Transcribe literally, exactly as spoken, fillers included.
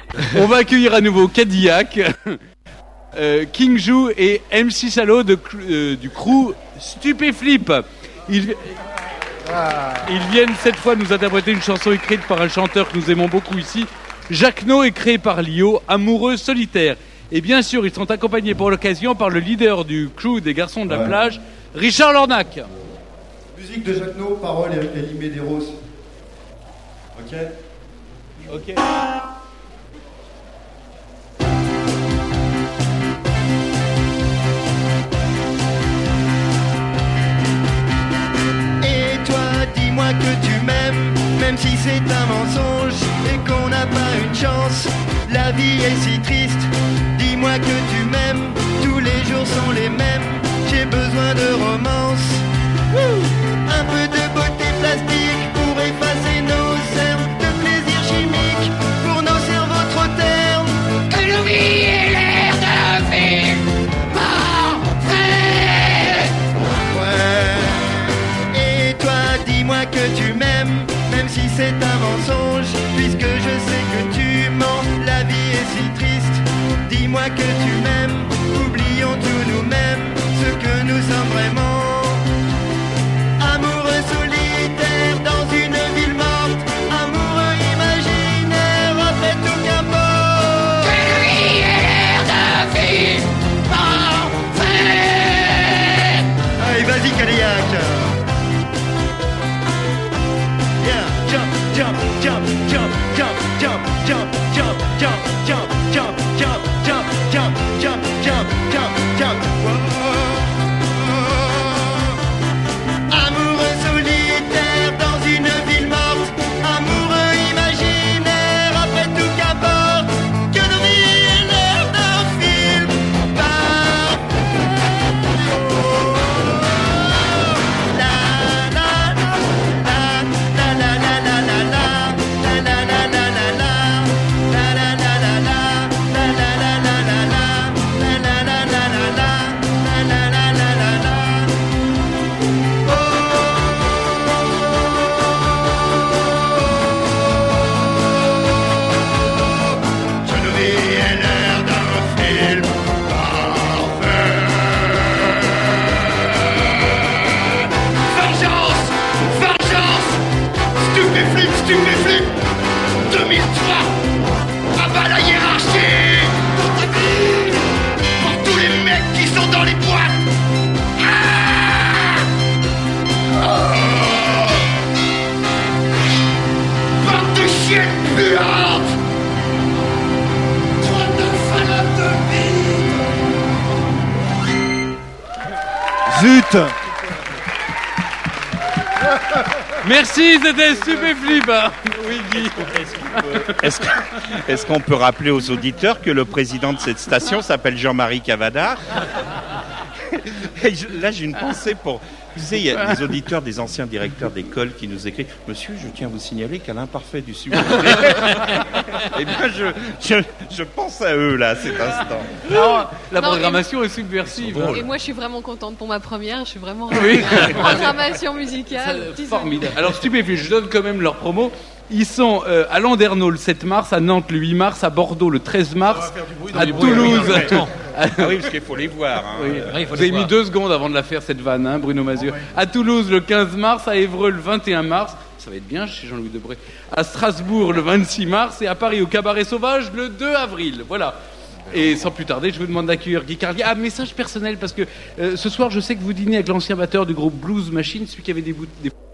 On va accueillir à nouveau Cadillac, euh, King Jou et M C Salo de, euh, du crew Stupéflip. Ils, ils viennent cette fois nous interpréter une chanson écrite par un chanteur que nous aimons beaucoup ici, Jacques No, et créé par Lio, Amoureux solitaire. Et bien sûr, ils sont accompagnés pour l'occasion par le leader du crew des Garçons de la ouais. plage, Richard Lornac. Musique de Jacques No, paroles et Elie Medeiros. Ok. Ok. Et toi, dis-moi que tu m'aimes, même si c'est un mensonge et qu'on n'a pas une chance. La vie est si triste. Dis-moi que tu m'aimes, tous les jours sont les mêmes. J'ai besoin de romance. Wouh, un peu de beauté plastique pour effacer nos cernes, de plaisir chimique pour nos cerveaux trop ternes. Que la vie ait l'air d'un film parfait. Ouais. Et toi, dis-moi que tu m'aimes, même si c'est un mensonge, puisque je sais que tu mens. La vie est si triste. Dis-moi que tu m'aimes, oublions tout nous-mêmes, ce que nous sommes vraiment. Amoureux solitaire dans une ville morte, amoureux imaginaire, en fait tout qu'importe. Que la vie ait l'air d'un film parfait. Allez, vas-y Cadillac. Yeah, jump, jump, jump, jump, jump, jump, jump, jump, jump, jump, jump, jump, jump, jump, jump, jump, jump, jump. Amoureux solitaire dans une ville morte, amoureux imaginaire, après tout qu'importe, que nos vies aient l'air d'un film parfait. La la la la la la la la la la la la la la la. Stupéflip deux mille trois, abat la hiérarchie pour ta vie, pour tous les mecs qui sont dans les boîtes. Ah oh bande de chiennes puantes, trop de salopes de bite. Zut. Merci, c'était Stupéflip. Oui, Guy. Est-ce, que, est-ce qu'on peut rappeler aux auditeurs que le président de cette station s'appelle Jean-Marie Cavada? Et je, là, j'ai une pensée pour... Vous savez, il y a des auditeurs, des anciens directeurs d'école qui nous écrivent « Monsieur, je tiens à vous signaler qu'à l'imparfait du sujet... » Eh bien, je, je, je pense à eux, là, à cet instant. Non, la non, programmation est subversive. Et moi, je suis vraiment contente pour ma première. Je suis vraiment... Oui. Programmation musicale. C'est formidable. Alors, Stupéflip, je donne quand même leur promo. Ils sont euh, à Landerneau le sept mars, à Nantes le huit mars, à Bordeaux le treize mars, à Toulouse... Ah oui, parce qu'il faut les voir. Hein. Oui. Oui, vous avez mis deux secondes avant de la faire, cette vanne, hein, Bruno Mazur. À Toulouse le quinze mars, à Évreux le vingt et un mars, ça va être bien chez Jean-Louis Debré, à Strasbourg le vingt-six mars et à Paris au Cabaret Sauvage le deux avril. Voilà. Et sans plus tarder, je vous demande d'accueillir Guy Carlier. Ah, message personnel, parce que euh, ce soir, je sais que vous dînez avec l'ancien batteur du groupe Blues Machine, celui qui avait des bouts... Des...